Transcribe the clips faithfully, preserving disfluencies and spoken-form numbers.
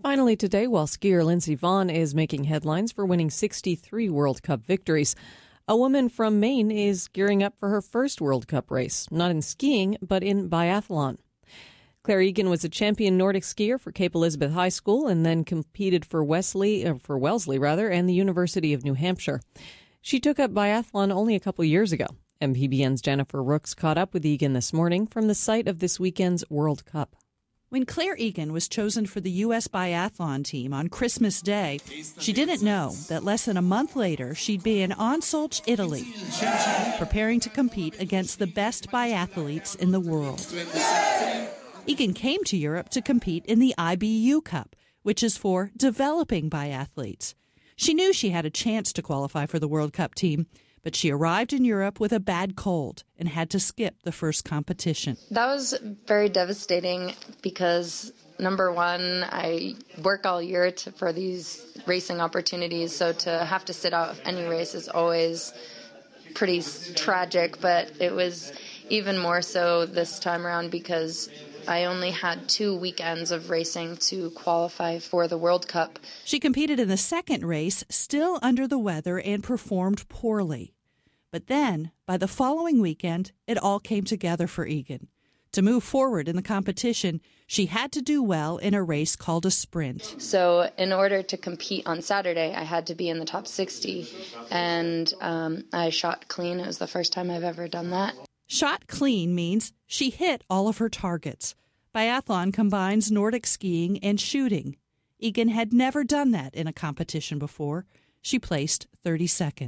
Finally today, while skier Lindsey Vonn is making headlines for winning sixty-three World Cup victories, a woman from Maine is gearing up for her first World Cup race, not in skiing, but in biathlon. Claire Egan was a champion Nordic skier for Cape Elizabeth High School and then competed for Wesley, or for Wellesley rather, and the University of New Hampshire. She took up biathlon only a couple years ago. M P B N's Jennifer Rooks caught up with Egan this morning from the site of this weekend's World Cup. When Claire Egan was chosen for the U S biathlon team on Christmas Day, she didn't know that less than a month later she'd be in Ansalch, Italy, preparing to compete against the best biathletes in the world. Egan came to Europe to compete in the I B U Cup, which is for developing biathletes. She knew she had a chance to qualify for the World Cup team, but she arrived in Europe with a bad cold and had to skip the first competition. That was very devastating because, number one, I work all year to, for these racing opportunities, so to have to sit out any race is always pretty tragic, but it was even more so this time around because I only had two weekends of racing to qualify for the World Cup. She competed in the second race, still under the weather, and performed poorly. But then, by the following weekend, it all came together for Egan. To move forward in the competition, she had to do well in a race called a sprint. So in order to compete on Saturday, I had to be in the top sixty, and um, I shot clean. It was the first time I've ever done that. Shot clean means she hit all of her targets. Biathlon combines Nordic skiing and shooting. Egan had never done that in a competition before. She placed thirty-second.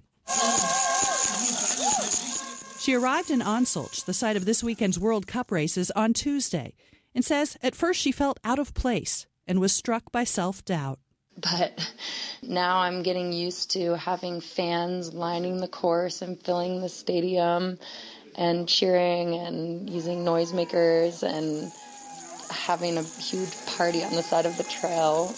She arrived in Ansalch, the site of this weekend's World Cup races, on Tuesday, and says at first she felt out of place and was struck by self-doubt. But now I'm getting used to having fans lining the course and filling the stadium and cheering and using noisemakers and having a huge party on the side of the trail.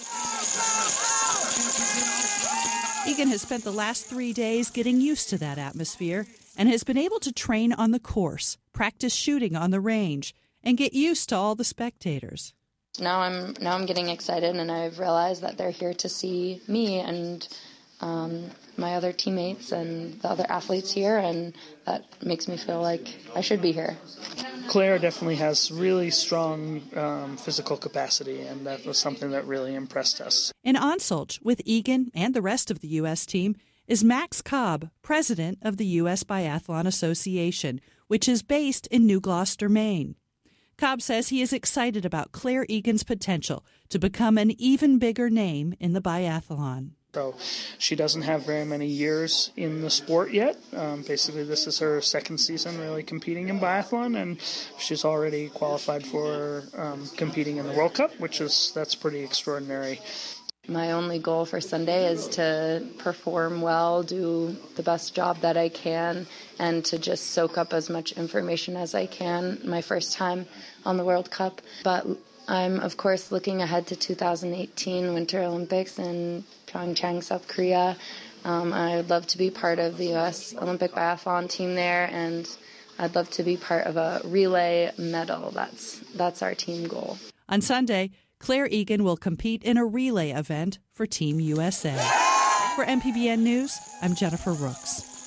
Egan has spent the last three days getting used to that atmosphere and has been able to train on the course, practice shooting on the range, and get used to all the spectators. Now I'm now I'm getting excited, and I've realized that they're here to see me and um, my other teammates and the other athletes here, and that makes me feel like I should be here. Claire definitely has really strong um, physical capacity, and that was something that really impressed us. In Ansalch, with Egan and the rest of the U S team, is Max Cobb, president of the U S Biathlon Association, which is based in New Gloucester, Maine. Cobb says he is excited about Claire Egan's potential to become an even bigger name in the biathlon. So she doesn't have very many years in the sport yet. Um, basically, this is her second season really competing in biathlon, and she's already qualified for um, competing in the World Cup, which is that's pretty extraordinary. My only goal for Sunday is to perform well, do the best job that I can, and to just soak up as much information as I can my first time on the World Cup. But I'm, of course, looking ahead to two thousand eighteen Winter Olympics in Pyeongchang, South Korea. Um, I'd love to be part of the U S Olympic biathlon team there, and I'd love to be part of a relay medal. That's, that's our team goal. On Sunday, Claire Egan will compete in a relay event for Team U S A. For M P B N News, I'm Jennifer Rooks.